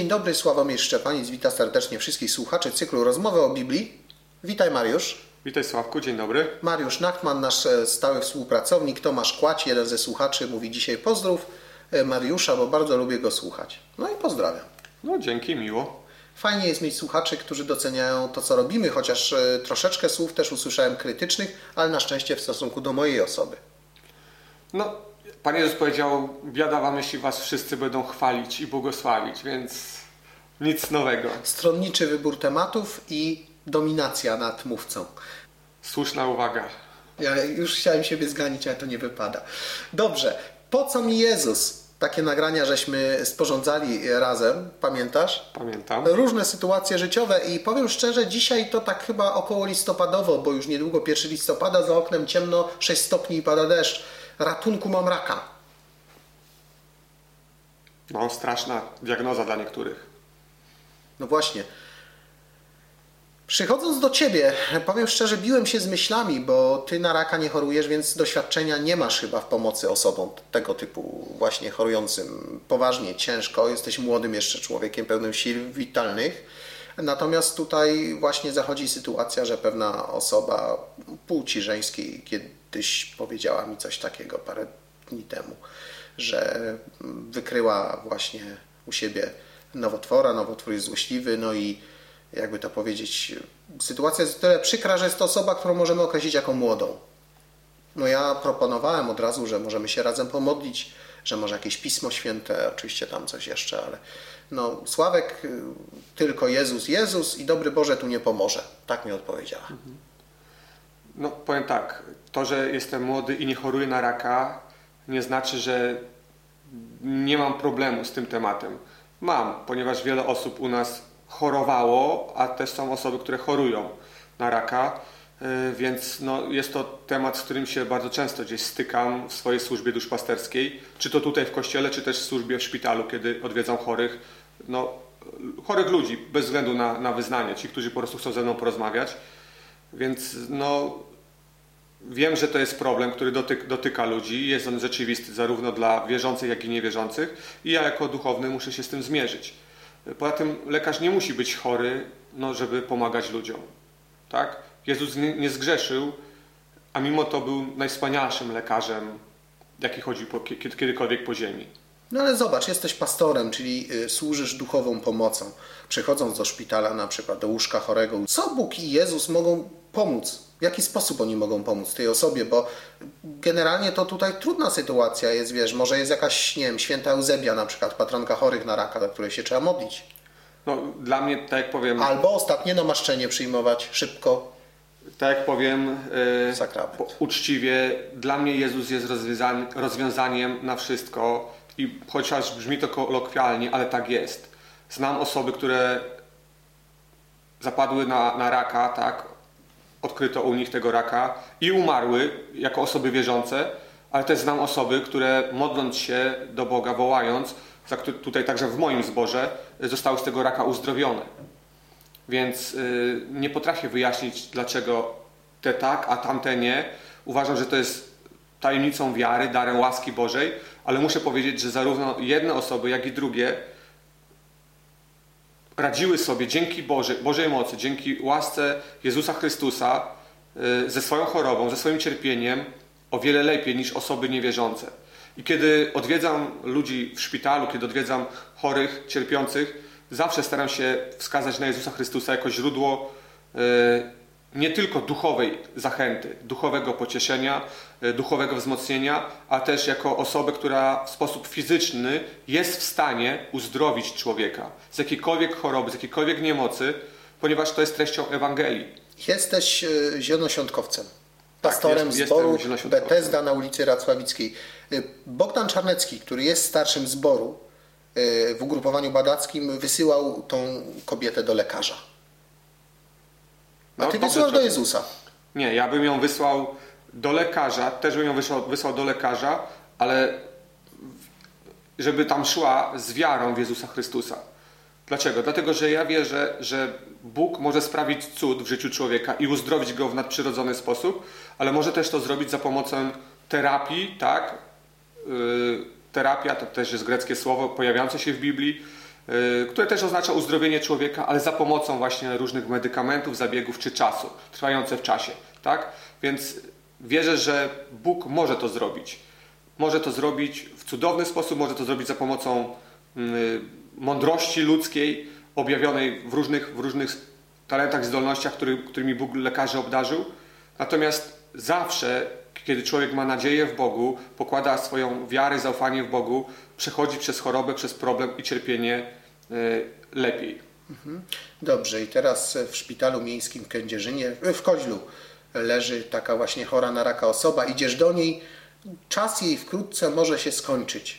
Dzień dobry, Sławomir Szczepanic. Witam serdecznie wszystkich słuchaczy cyklu Rozmowy o Biblii. Witaj, Mariusz. Witaj, Sławku, dzień dobry. Mariusz Nachtman, nasz stały współpracownik. Tomasz Kłać, jeden ze słuchaczy, mówi dzisiaj pozdrów Mariusza, bo bardzo lubię go słuchać. No i pozdrawiam. No dzięki, miło. Fajnie jest mieć słuchaczy, którzy doceniają to, co robimy, chociaż troszeczkę słów też usłyszałem krytycznych, ale na szczęście w stosunku do mojej osoby. No, Pan Jezus powiedział, biada wam, jeśli was wszyscy będą chwalić i błogosławić, więc nic nowego. Stronniczy wybór tematów i dominacja nad mówcą. Słuszna uwaga. Ja już chciałem siebie zganić, ale to nie wypada. Dobrze, po co mi Jezus? Takie nagrania żeśmy sporządzali razem, pamiętasz? Pamiętam. Różne sytuacje życiowe i powiem szczerze, dzisiaj to tak chyba około listopadowo, bo już niedługo 1 listopada, za oknem ciemno, 6 stopni i pada deszcz. Ratunku, mam raka. No, straszna diagnoza dla niektórych. No właśnie. Przychodząc do Ciebie, powiem szczerze, biłem się z myślami, bo Ty na raka nie chorujesz, więc doświadczenia nie masz chyba w pomocy osobom tego typu właśnie chorującym poważnie, ciężko. Jesteś młodym jeszcze człowiekiem, pełnym sił witalnych. Natomiast tutaj właśnie zachodzi sytuacja, że pewna osoba płci żeńskiej kiedyś powiedziała mi coś takiego parę dni temu, że wykryła właśnie u siebie nowotwora, nowotwór jest złośliwy, no i jakby to powiedzieć, sytuacja jest tyle przykra, że jest to osoba, którą możemy określić jako młodą. No ja proponowałem od razu, że możemy się razem pomodlić, że może jakieś Pismo Święte, oczywiście tam coś jeszcze, ale no Sławek, tylko Jezus, Jezus i dobry Boże tu nie pomoże. Tak mi odpowiedziała. No, powiem tak, to, że jestem młody i nie choruję na raka, nie znaczy, że nie mam problemu z tym tematem. Mam, ponieważ wiele osób u nas chorowało, a też są osoby, które chorują na raka, więc no, jest to temat, z którym się bardzo często gdzieś stykam w swojej służbie duszpasterskiej, czy to tutaj w kościele, czy też w służbie w szpitalu, kiedy odwiedzam chorych, no, chorych ludzi, bez względu na wyznanie, ci, którzy po prostu chcą ze mną porozmawiać, więc no, wiem, że to jest problem, który dotyka ludzi, jest on rzeczywisty zarówno dla wierzących, jak i niewierzących i ja jako duchowny muszę się z tym zmierzyć. Poza tym lekarz nie musi być chory, no, żeby pomagać ludziom. Tak? Jezus nie zgrzeszył, a mimo to był najwspanialszym lekarzem, jaki chodził kiedykolwiek po ziemi. No ale zobacz, jesteś pastorem, czyli służysz duchową pomocą. Przychodząc do szpitala, na przykład do łóżka chorego, co Bóg i Jezus mogą pomóc? W jaki sposób oni mogą pomóc tej osobie? Bo generalnie to tutaj trudna sytuacja jest, wiesz, może jest jakaś, nie wiem, święta Euzebia na przykład, patronka chorych na raka, do której się trzeba modlić. No, dla mnie, tak jak powiem... Albo ostatnie namaszczenie przyjmować szybko. Tak jak powiem, uczciwie, dla mnie Jezus jest rozwiązaniem na wszystko i chociaż brzmi to kolokwialnie, ale tak jest. Znam osoby, które zapadły na raka, tak? Odkryto u nich tego raka i umarły jako osoby wierzące, ale też znam osoby, które modląc się do Boga, wołając, tutaj także w moim zborze, zostały z tego raka uzdrowione. Więc nie potrafię wyjaśnić, dlaczego te tak, a tamte nie. Uważam, że to jest tajemnicą wiary, darem łaski Bożej, ale muszę powiedzieć, że zarówno jedne osoby, jak i drugie radziły sobie dzięki Bożej mocy, dzięki łasce Jezusa Chrystusa ze swoją chorobą, ze swoim cierpieniem o wiele lepiej niż osoby niewierzące. I kiedy odwiedzam ludzi w szpitalu, kiedy odwiedzam chorych, cierpiących, zawsze staram się wskazać na Jezusa Chrystusa jako źródło nie tylko duchowej zachęty, duchowego pocieszenia, duchowego wzmocnienia, a też jako osobę, która w sposób fizyczny jest w stanie uzdrowić człowieka z jakiejkolwiek choroby, z jakiejkolwiek niemocy, ponieważ to jest treścią Ewangelii. Jesteś zielonoświątkowcem, pastorem zboru Betesda na ulicy Racławickiej. Bogdan Czarnecki, który jest starszym zboru w ugrupowaniu badackim, wysyłał tą kobietę do lekarza. A ty wysyłasz do Jezusa. Nie, ja bym ją wysłał do lekarza, też bym ją wysłał do lekarza, ale żeby tam szła z wiarą w Jezusa Chrystusa. Dlaczego? Dlatego, że ja wierzę, że Bóg może sprawić cud w życiu człowieka i uzdrowić go w nadprzyrodzony sposób, ale może też to zrobić za pomocą terapii, tak? Terapia to też jest greckie słowo pojawiające się w Biblii, które też oznacza uzdrowienie człowieka, ale za pomocą właśnie różnych medykamentów, zabiegów czy czasu, trwające w czasie, tak? Więc wierzę, że Bóg może to zrobić. Może to zrobić w cudowny sposób, może to zrobić za pomocą mądrości ludzkiej, objawionej w różnych talentach, zdolnościach, którymi Bóg lekarzy obdarzył. Natomiast zawsze, kiedy człowiek ma nadzieję w Bogu, pokłada swoją wiarę, zaufanie w Bogu, przechodzi przez chorobę, przez problem i cierpienie lepiej. Dobrze, i teraz w szpitalu miejskim w Kędzierzynie, w Koźlu leży taka właśnie chora na raka osoba. Idziesz do niej, czas jej wkrótce może się skończyć.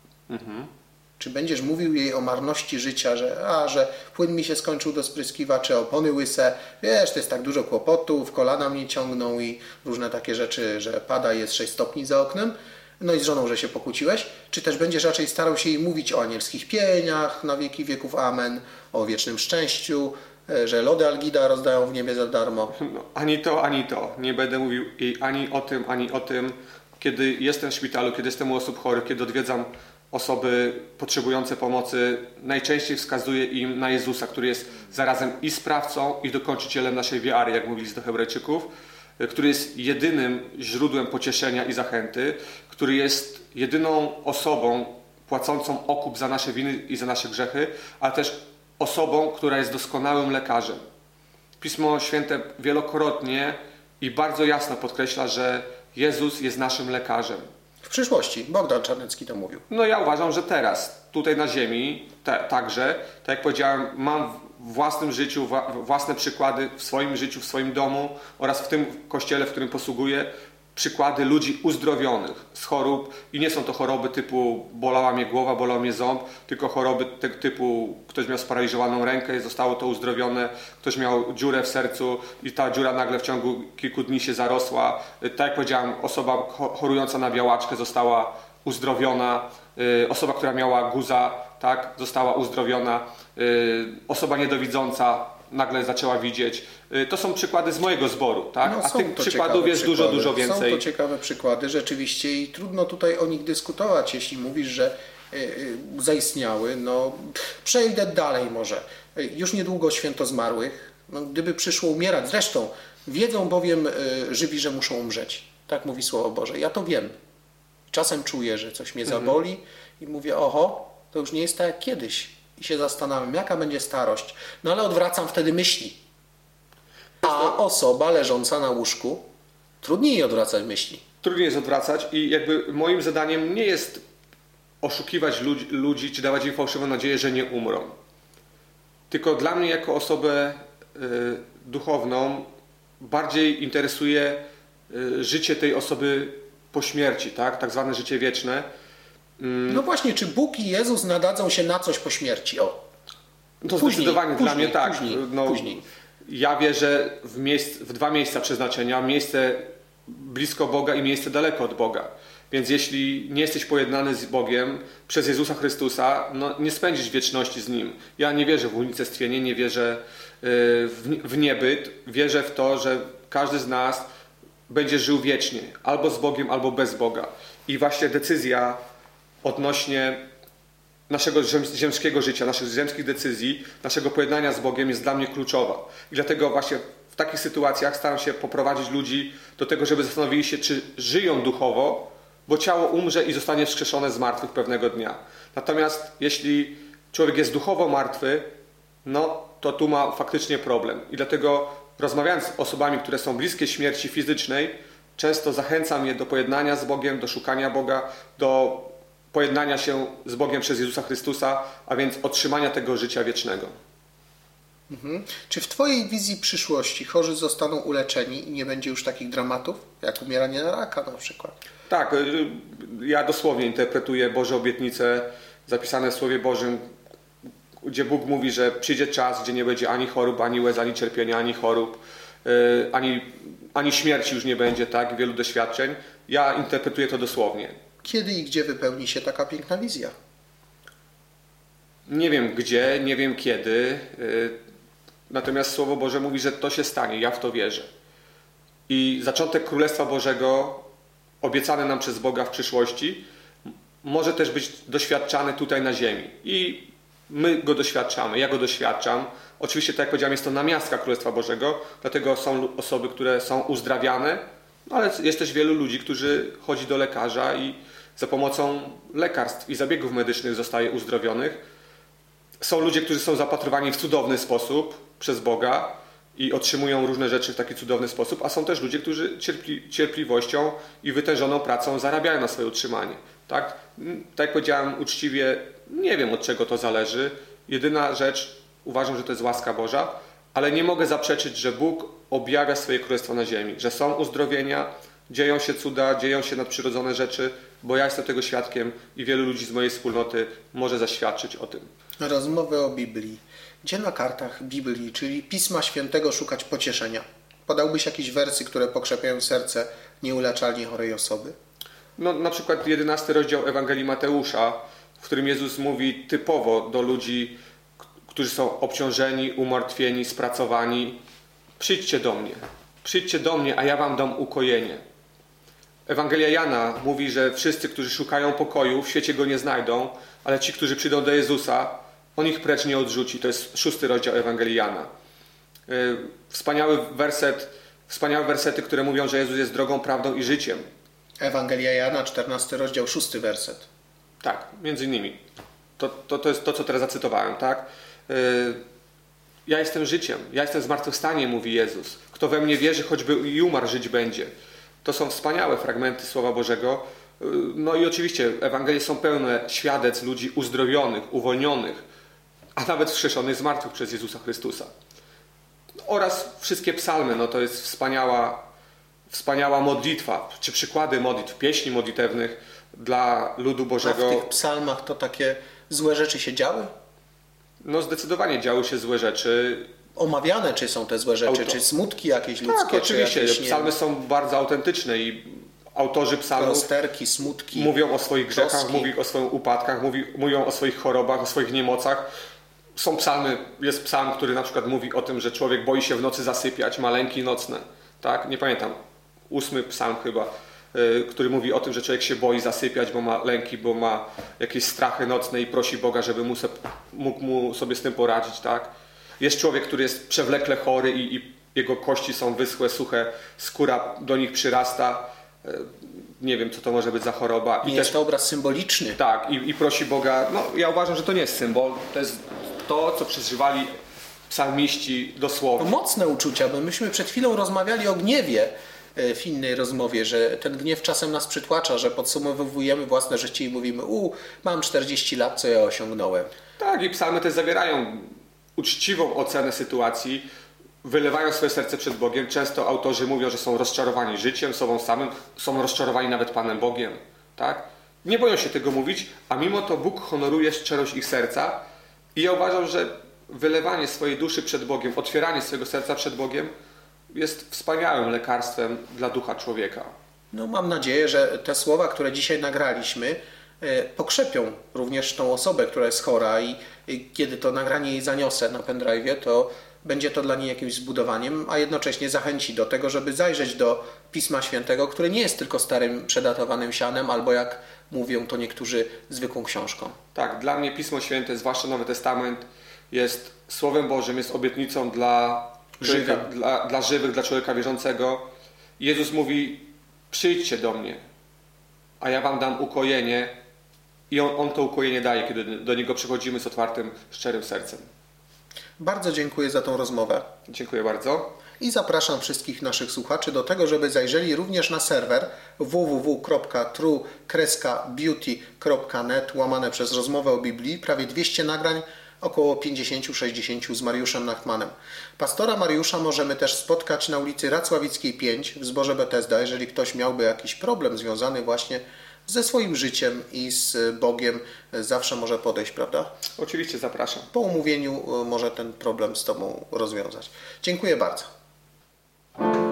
Czy będziesz mówił jej o marności życia, że płyn mi się skończył do spryskiwaczy, opony łyse, wiesz, to jest tak dużo kłopotów, kolana mnie ciągną i różne takie rzeczy, że pada i jest 6 stopni za oknem, no i z żoną, że się pokłóciłeś? Czy też będziesz raczej starał się jej mówić o anielskich pieniach na wieki wieków, amen, o wiecznym szczęściu, że lody Algida rozdają w niebie za darmo? No, ani to, ani to. Nie będę mówił jej ani o tym. Kiedy jestem w szpitalu, kiedy jestem u osób chorych, kiedy odwiedzam osoby potrzebujące pomocy, najczęściej wskazuję im na Jezusa, który jest zarazem i sprawcą, i dokończycielem naszej wiary, jak mówi list do Hebrajczyków, który jest jedynym źródłem pocieszenia i zachęty, który jest jedyną osobą płacącą okup za nasze winy i za nasze grzechy, ale też osobą, która jest doskonałym lekarzem. Pismo Święte wielokrotnie i bardzo jasno podkreśla, że Jezus jest naszym lekarzem. W przyszłości. Bogdan Czarnecki to mówił. No ja uważam, że teraz, tutaj na ziemi, także, tak jak powiedziałem, mam w własnym życiu, własne przykłady w swoim życiu, w swoim domu oraz w tym kościele, w którym posługuję, przykłady ludzi uzdrowionych z chorób i nie są to choroby typu bolała mnie głowa, bolał mnie ząb, tylko choroby typu ktoś miał sparaliżowaną rękę i zostało to uzdrowione, ktoś miał dziurę w sercu i ta dziura nagle w ciągu kilku dni się zarosła. Tak jak powiedziałem, osoba chorująca na białaczkę została uzdrowiona, osoba, która miała guza, tak, została uzdrowiona, osoba niedowidząca nagle zaczęła widzieć. To są przykłady z mojego zboru, tak? No, a tych przykładów jest dużo więcej. Są to ciekawe przykłady rzeczywiście i trudno tutaj o nich dyskutować, jeśli mówisz, że zaistniały. No, przejdę dalej może. Już niedługo święto zmarłych. No, gdyby przyszło umierać, zresztą wiedzą bowiem żywi, że muszą umrzeć. Tak mówi Słowo Boże. Ja to wiem. Czasem czuję, że coś mnie zaboli i mówię, oho, to już nie jest tak jak kiedyś. I się zastanawiam, jaka będzie starość. No ale odwracam wtedy myśli. A osoba leżąca na łóżku, trudniej jej odwracać myśli. Trudniej jest odwracać i jakby moim zadaniem nie jest oszukiwać ludzi, czy dawać im fałszywą nadzieję, że nie umrą. Tylko dla mnie jako osobę duchowną bardziej interesuje życie tej osoby po śmierci, tak zwane życie wieczne. No właśnie, czy Bóg i Jezus nadadzą się na coś po śmierci? O. To zdecydowanie dla mnie tak. Później. Ja wierzę w dwa miejsca przeznaczenia. Miejsce blisko Boga i miejsce daleko od Boga. Więc jeśli nie jesteś pojednany z Bogiem przez Jezusa Chrystusa, no nie spędzisz wieczności z Nim. Ja nie wierzę w unicestwienie, nie wierzę w niebyt. Wierzę w to, że każdy z nas będzie żył wiecznie. Albo z Bogiem, albo bez Boga. I właśnie decyzja odnośnie naszego ziemskiego życia, naszych ziemskich decyzji, naszego pojednania z Bogiem jest dla mnie kluczowa. I dlatego właśnie w takich sytuacjach staram się poprowadzić ludzi do tego, żeby zastanowili się, czy żyją duchowo, bo ciało umrze i zostanie wskrzeszone z martwych pewnego dnia. Natomiast jeśli człowiek jest duchowo martwy, no to tu ma faktycznie problem. I dlatego rozmawiając z osobami, które są bliskie śmierci fizycznej, często zachęcam je do pojednania z Bogiem, do szukania Boga, do pojednania się z Bogiem przez Jezusa Chrystusa, a więc otrzymania tego życia wiecznego. Czy w Twojej wizji przyszłości chorzy zostaną uleczeni i nie będzie już takich dramatów, jak umieranie na raka na przykład? Tak, ja dosłownie interpretuję Boże obietnice zapisane w Słowie Bożym, gdzie Bóg mówi, że przyjdzie czas, gdzie nie będzie ani chorób, ani łez, ani cierpienia, ani chorób, ani śmierci już nie będzie, tak, wielu doświadczeń. Ja interpretuję to dosłownie. Kiedy i gdzie wypełni się taka piękna wizja? Nie wiem gdzie, nie wiem kiedy, natomiast Słowo Boże mówi, że to się stanie, ja w to wierzę. I zaczątek Królestwa Bożego, obiecany nam przez Boga w przyszłości, może też być doświadczany tutaj na ziemi. I My go doświadczamy, ja go doświadczam. Oczywiście, tak jak powiedziałem, jest to namiastka Królestwa Bożego, dlatego są osoby, które są uzdrawiane, no ale jest też wielu ludzi, którzy chodzi do lekarza i za pomocą lekarstw i zabiegów medycznych zostaje uzdrowionych. Są ludzie, którzy są zapatrywani w cudowny sposób przez Boga i otrzymują różne rzeczy w taki cudowny sposób, a są też ludzie, którzy cierpliwością i wytężoną pracą zarabiają na swoje utrzymanie. Tak jak powiedziałem uczciwie, nie wiem, od czego to zależy. Jedyna rzecz, uważam, że to jest łaska Boża, ale nie mogę zaprzeczyć, że Bóg objawia swoje królestwo na ziemi, że są uzdrowienia, dzieją się cuda, dzieją się nadprzyrodzone rzeczy, bo ja jestem tego świadkiem i wielu ludzi z mojej wspólnoty może zaświadczyć o tym. Rozmowy o Biblii. Gdzie na kartach Biblii, czyli Pisma Świętego, szukać pocieszenia? Podałbyś jakieś wersy, które pokrzepiają serce nieuleczalnie chorej osoby? No, na przykład 11 rozdział Ewangelii Mateusza, w którym Jezus mówi typowo do ludzi, którzy są obciążeni, umartwieni, spracowani. Przyjdźcie do mnie, a ja wam dam ukojenie. Ewangelia Jana mówi, że wszyscy, którzy szukają pokoju, w świecie go nie znajdą, ale ci, którzy przyjdą do Jezusa, on ich precz nie odrzuci. To jest 6 rozdział Ewangelii Jana. Wspaniałe wersety, które mówią, że Jezus jest drogą, prawdą i życiem. Ewangelia Jana, 14 rozdział, 6 werset. Tak, między innymi. To jest to, co teraz zacytowałem, tak? Ja jestem życiem, ja jestem zmartwychwstaniem, mówi Jezus. Kto we mnie wierzy, choćby i umarł, żyć będzie. To są wspaniałe fragmenty Słowa Bożego. No i oczywiście Ewangelie są pełne świadectw ludzi uzdrowionych, uwolnionych, a nawet wskrzeszonych z martwych przez Jezusa Chrystusa. Oraz wszystkie psalmy, no to jest wspaniała modlitwa, czy przykłady modlitw, pieśni modlitewnych dla ludu A Bożego. w tych psalmach to takie złe rzeczy się działy? No zdecydowanie działy się złe rzeczy. Omawiane czy są te złe rzeczy, czy smutki jakieś ludzkie? Tak, oczywiście. Czy jakieś, Psalmy są bardzo autentyczne i autorzy psalmów rozterki, smutki, mówią o swoich grzechach, troski. mówią o swoich upadkach, mówią o swoich chorobach, o swoich niemocach. Jest psalm, który na przykład mówi o tym, że człowiek boi się w nocy zasypiać, ma lęki nocne. Tak? Nie pamiętam. 8 psalm chyba, który mówi o tym, że człowiek się boi zasypiać, bo ma lęki, bo ma jakieś strachy nocne i prosi Boga, żeby mógł mu sobie z tym poradzić. Tak? Jest człowiek, który jest przewlekle chory i jego kości są wyschłe, suche, skóra do nich przyrasta. Nie wiem, co to może być za choroba. Nie jest to obraz symboliczny. Tak, i prosi Boga. No, ja uważam, że to nie jest symbol. To jest to, co przeżywali psalmiści dosłownie. Mocne uczucia, bo myśmy przed chwilą rozmawiali o gniewie w innej rozmowie, że ten gniew czasem nas przytłacza, że podsumowujemy własne życie i mówimy: mam 40 lat, co ja osiągnąłem. Tak, i psalmy też zawierają uczciwą ocenę sytuacji, wylewają swoje serce przed Bogiem. Często autorzy mówią, że są rozczarowani życiem, sobą samym, są rozczarowani nawet Panem Bogiem. Tak? Nie boją się tego mówić, a mimo to Bóg honoruje szczerość ich serca i ja uważam, że wylewanie swojej duszy przed Bogiem, otwieranie swojego serca przed Bogiem jest wspaniałym lekarstwem dla ducha człowieka. No, mam nadzieję, że te słowa, które dzisiaj nagraliśmy, pokrzepią również tą osobę, która jest chora i kiedy to nagranie jej zaniosę na pendrive'ie, to będzie to dla niej jakimś zbudowaniem, a jednocześnie zachęci do tego, żeby zajrzeć do Pisma Świętego, które nie jest tylko starym, przedatowanym sianem, albo jak mówią to niektórzy, zwykłą książką. Tak, dla mnie Pismo Święte, zwłaszcza Nowy Testament, jest Słowem Bożym, jest obietnicą dla żywych, dla człowieka wierzącego. Jezus mówi: przyjdźcie do mnie, a ja wam dam ukojenie. I on to ukojenie daje, kiedy do Niego przychodzimy z otwartym, szczerym sercem. Bardzo dziękuję za tą rozmowę. Dziękuję bardzo. I zapraszam wszystkich naszych słuchaczy do tego, żeby zajrzeli również na serwer www.true-beauty.net łamane przez rozmowę o Biblii. Prawie 200 nagrań, około 50-60 z Mariuszem Nachmanem. Pastora Mariusza możemy też spotkać na ulicy Racławickiej 5 w Zborze Betesda, jeżeli ktoś miałby jakiś problem związany właśnie ze swoim życiem i z Bogiem, zawsze może podejść, prawda? Oczywiście zapraszam. Po umówieniu może ten problem z Tobą rozwiązać. Dziękuję bardzo.